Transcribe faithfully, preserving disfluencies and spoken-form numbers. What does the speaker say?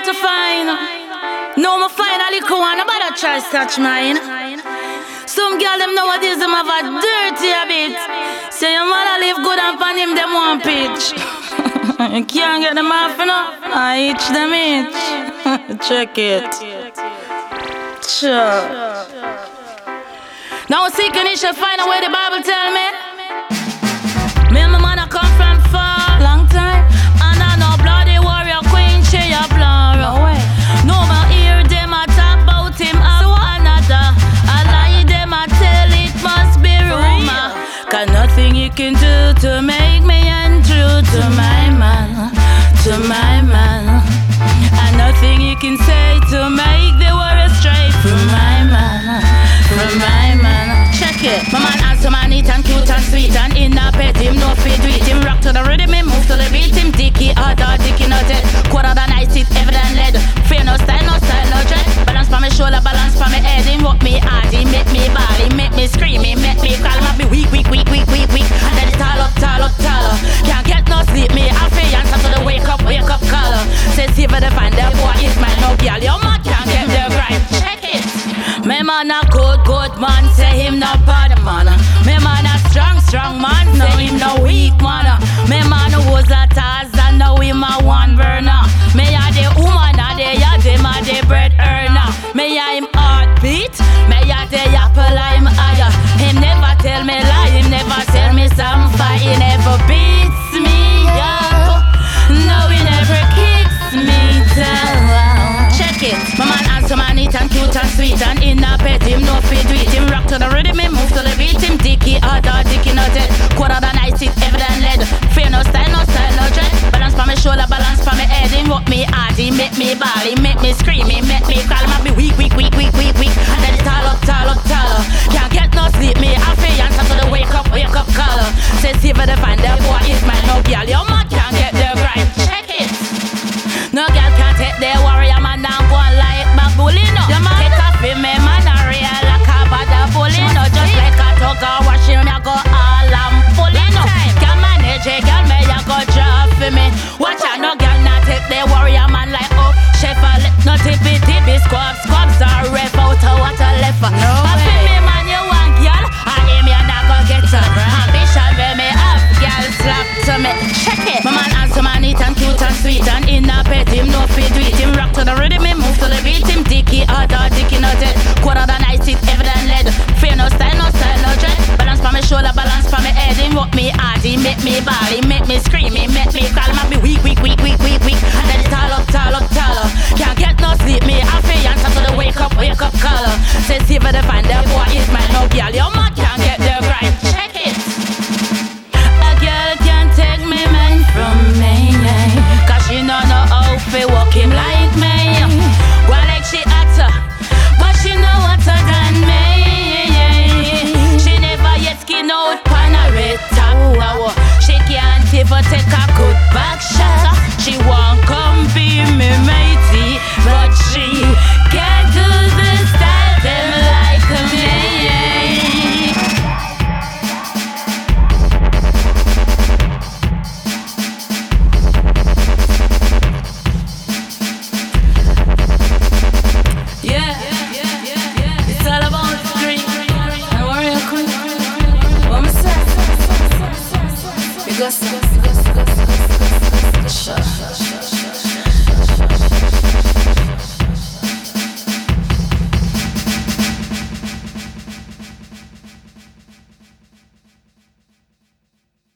hard to find. No, me finally come on, nobody try to touch mine. Some girl them nowadays them have a dirty habit. Say your mother live good and find him them one pitch. You can't get them off enough. I itch them itch. Check it. Sure. Now seeking it shall find a way the Bible tell me. Me and my man I come from far, long time. And I know bloody warrior queen, she a blood. No way. No more hear them a talk about him so another. I lie them a tell it must be rumor. Cause nothing you can do to make me untrue to my man, to my man. And nothing you can say to make the world straight from my man, from my man. Check it. My man answer man neat and cute and sweet and in a bed him no fit do it. Him rock to the rhythm, him move to the beat. Him dicky hard or dicky not dead. Quarter than ice it evident lead. Fear no style, no style, no dread. Balance for me shoulder, balance for me head. Him walk me hard, he make me ball, he make me scream, he make me call. Him be weak, weak, weak, weak, weak, weak. And then it tall up, tall up, taller. Can't get no sleep, me I feel answer to the wake up, wake up caller. Say see for the find the boy is my no girl. Your man can't get the right. Check it. Me man a good, good man, say him no bad man. Me man a strong, strong man, say him no weak man. Me man was a Tarzan, now him a one burner. Me a the woman a the ya, them a the bread earner. Me a him heartbeat, me a the apple I'm higher. Him never tell me lie, him never sell me some fire. He never beats me up, no he never kicks me down. Check it, my man answer man neat and cute and sweet and in a bed him no fit do it. Him rock to the rhythm, him move to the beat. Him dicky hard or dicky not dead. Quarter than ice it evident lead. Fear no style, no style, no dread. Balance for me shoulder, balance for me head. Him walk me hard, he make me ball, he make me scream, he make me call. Him be weak, weak, weak, weak, weak, weak. And then it's tall up, tall up, taller. Can't get no sleep, me I feel answer to the wake up, wake up caller. Say see for the find the boy is my no girl. Your man can't get the grind. Check it. No girl can't take the warrior man down go like back bully no. Take off him, me man a real like a bad bully no. Just like a tugger wash him, ya go all and fully no. Can manage a girl, me ya go drop for me. Watch out, no girl not take the warrior man like oh chef a let no tippy tippy squab squabs are ref out a water left. No way. Me man you want girl, I aim ya not go get her. Ambition where me have girl slap to me. Check it. My man answer man neat and cute and sweet and in a bed him no fit do it. Him rock to the rhythm, him move to the beat. Him dicky hard or dicky not dead. Quarter than ice it evident lead. Fear no style, no style, no dread. Balance for me shoulder, balance for me head. Him walk me hard, he make me ball, he make me scream, he make me call. My